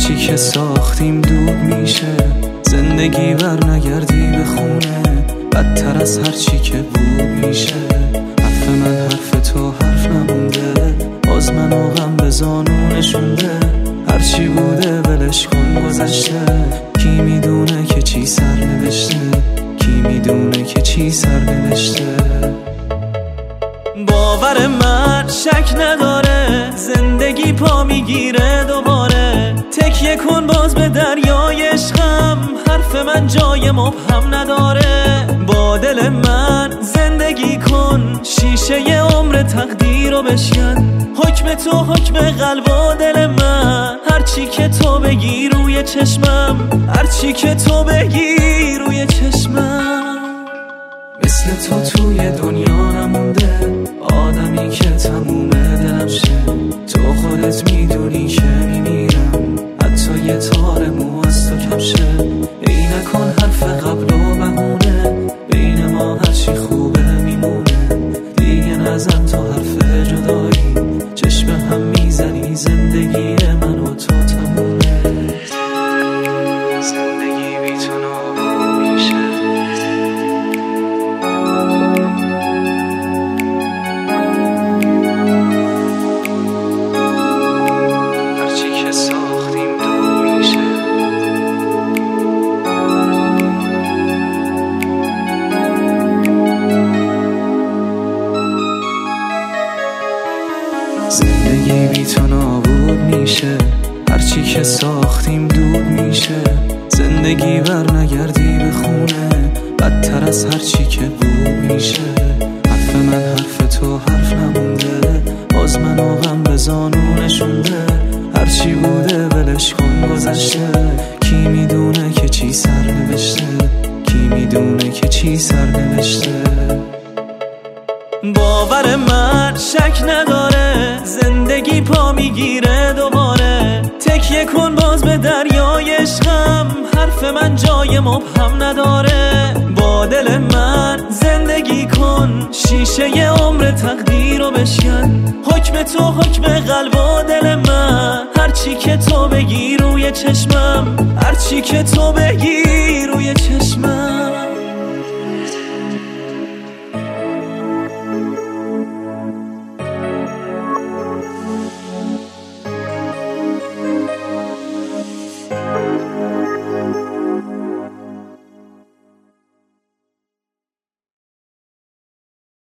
هرچی که ساختیم دود میشه، زندگی بر نگردی به خونه، بدتر از هرچی که بود میشه. حرف من حرف تو حرف نمونده، باز منو غم به زانو نشونده. هرچی بوده ولش کن گذشته، کی میدونه که چی سر نوشته، کی میدونه که چی سر نوشته. باور من شک نداره، زندگی پا میگیره دوباره. تکیه کن باز به دریای عشقم، حرف من جای مبهم نداره. با دل من زندگی کن، شیشه عمر تقدیر رو بشکن. حکم تو حکم قلب و دل من، هرچی که تو بگی روی چشمم، هرچی که تو بگی روی چشمم. مثل تو توی دنیا نمونده، آدمی که تموم دلم شه. تو خودت میدونی که میمیرم، حتی یه تار مو از تو کم شه. ای نکن حرف قبل و بهونه، بین ما هرچی خوبه میمونه. دیگه نزن تو حرف جدایی، چشم هم میزنی زندگی من و تو تمومه. زندگی بی تو نابود میشه. هرچی که ساختیم دود میشه. زندگی بی تو نابود میشه، هرچی که ساختیم دود میشه. زندگی بر نگردی به خونه، بدتر از هرچی که بود میشه. حرف من حرف تو حرف نمونده، باز منو غم به زانو نشونده. هرچی بوده ولش کن گذشته، کی میدونه که چی سر نوشته، کی میدونه که چی سر نوشته. باور من شک نداره، زندگی پا میگیره دوباره. تکیه کن باز به دریای عشقم، حرف من جای مبهم نداره. با دل من زندگی کن، شیشه عمر تقدیر رو بشکن. حکم تو حکم قلب و دل من، هرچی که تو بگی روی چشمم، هرچی که تو بگی روی چشمم.